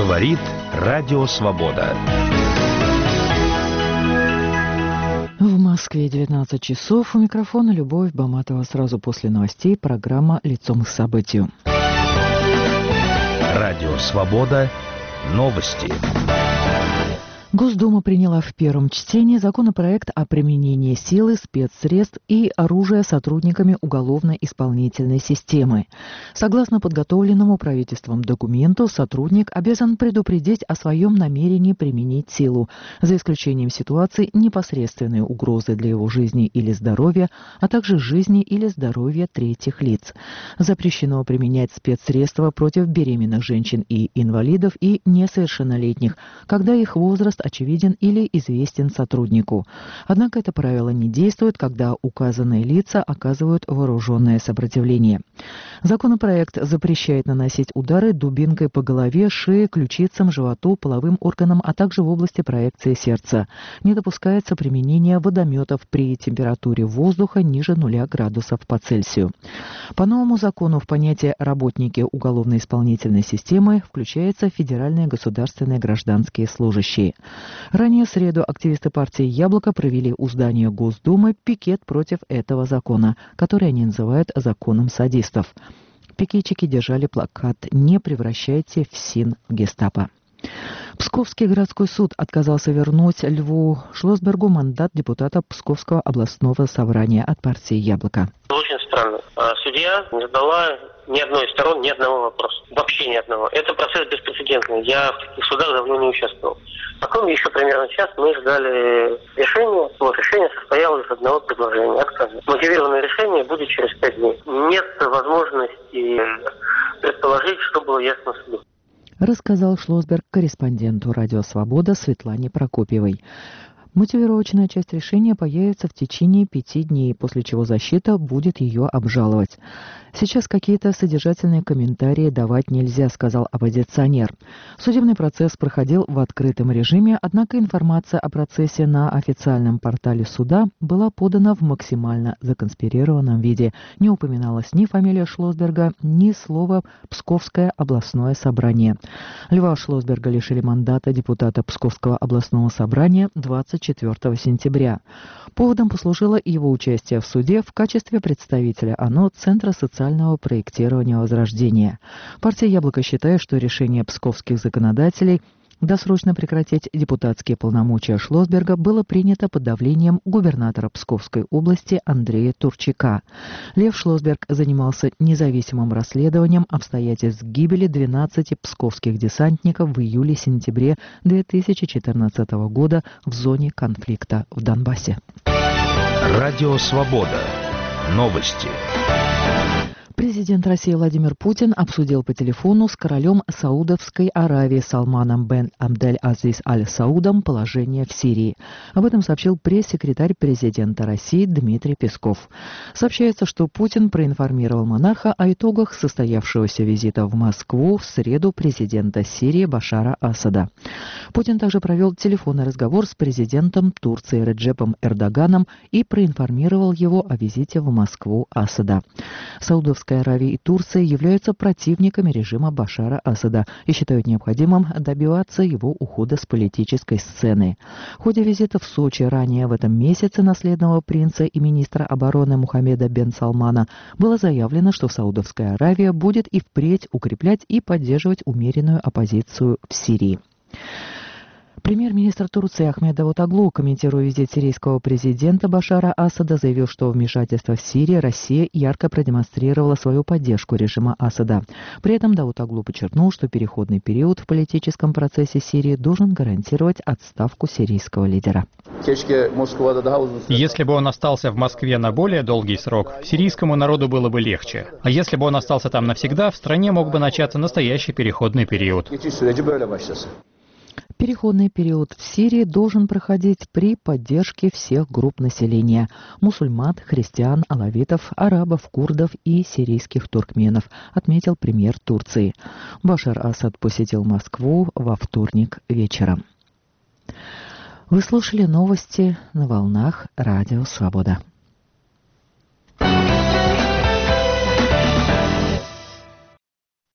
Говорит Радио Свобода. В Москве 19 часов. У микрофона Любовь Баматова. Сразу после новостей программа «Лицом к событию». Радио Свобода. Новости. Госдума приняла в первом чтении законопроект о применении силы, спецсредств и оружия сотрудниками уголовно-исполнительной системы. Согласно подготовленному правительством документу, сотрудник обязан предупредить о своем намерении применить силу, за исключением ситуаций непосредственной угрозы для его жизни или здоровья, а также жизни или здоровья третьих лиц. Запрещено применять спецсредства против беременных женщин и инвалидов и несовершеннолетних, когда их возраст очевиден или известен сотруднику. Однако это правило не действует, когда указанные лица оказывают вооруженное сопротивление. Законопроект запрещает наносить удары дубинкой по голове, шее, ключицам, животу, половым органам, а также в области проекции сердца. Не допускается применение водометов при температуре воздуха ниже 0 градусов по Цельсию. По новому закону в понятие «работники уголовно-исполнительной системы» включаются федеральные государственные гражданские служащие. Ранее в среду активисты партии «Яблоко» провели у здания Госдумы пикет против этого закона, который они называют «законом садистов». Пикетчики держали плакат «Не превращайте ФСИН в гестапо». Псковский городской суд отказался вернуть Льву Шлосбергу мандат депутата Псковского областного собрания от партии «Яблоко». Очень странно. Судья не задала ни одной из сторон ни одного вопроса. Вообще ни одного. Это процесс беспрецедентный. Я в таких судах давно не участвовал. Потом еще примерно час мы ждали решения. Вот решение состояло из одного предложения. Отказа. Мотивированное решение будет через 5 дней. Нет возможности предположить, что было ясно суду. Рассказал Шлосберг корреспонденту «Радио Свобода» Светлане Прокопьевой. Мотивировочная часть решения появится в течение 5 дней, после чего защита будет ее обжаловать. Сейчас какие-то содержательные комментарии давать нельзя, сказал оппозиционер. Судебный процесс проходил в открытом режиме, однако информация о процессе на официальном портале суда была подана в максимально законспирированном виде. Не упоминалась ни фамилия Шлосберга, ни слова «Псковское областное собрание». Льва Шлосберга лишили мандата депутата Псковского областного собрания 24 сентября. Поводом послужило его участие в суде в качестве представителя ОНО Центра социального проектирования Возрождения. Партия «Яблоко» считает, что решение псковских законодателей досрочно прекратить депутатские полномочия Шлосберга было принято под давлением губернатора Псковской области Андрея Турчака. Лев Шлосберг занимался независимым расследованием обстоятельств гибели 12 псковских десантников в июле-сентябре 2014 года в зоне конфликта в Донбассе. Радио Свобода. Новости. Президент России Владимир Путин обсудил по телефону с королем Саудовской Аравии Салманом бен Абдель-Азиз аль-Саудом положение в Сирии. Об этом сообщил пресс-секретарь президента России Дмитрий Песков. Сообщается, что Путин проинформировал монарха о итогах состоявшегося визита в Москву в среду президента Сирии Башара Асада. Путин также провел телефонный разговор с президентом Турции Реджепом Эрдоганом и проинформировал его о визите в Москву Асада. Саудовская Аравия и Турция являются противниками режима Башара Асада и считают необходимым добиваться его ухода с политической сцены. В ходе визита в Сочи ранее в этом месяце наследного принца и министра обороны Мухаммеда бен Салмана было заявлено, что Саудовская Аравия будет и впредь укреплять и поддерживать умеренную оппозицию в Сирии. Премьер-министр Турции Ахмед Давутоглу, комментируя визит сирийского президента Башара Асада, заявил, что вмешательство в Сирии Россия ярко продемонстрировала свою поддержку режима Асада. При этом Давутоглу подчеркнул, что переходный период в политическом процессе Сирии должен гарантировать отставку сирийского лидера. Если бы он остался в Москве на более долгий срок, сирийскому народу было бы легче. А если бы он остался там навсегда, в стране мог бы начаться настоящий переходный период. Переходный период в Сирии должен проходить при поддержке всех групп населения – мусульман, христиан, алавитов, арабов, курдов и сирийских туркменов, отметил премьер Турции. Башар Асад посетил Москву во вторник вечером. Вы слушали новости на волнах Радио Свобода.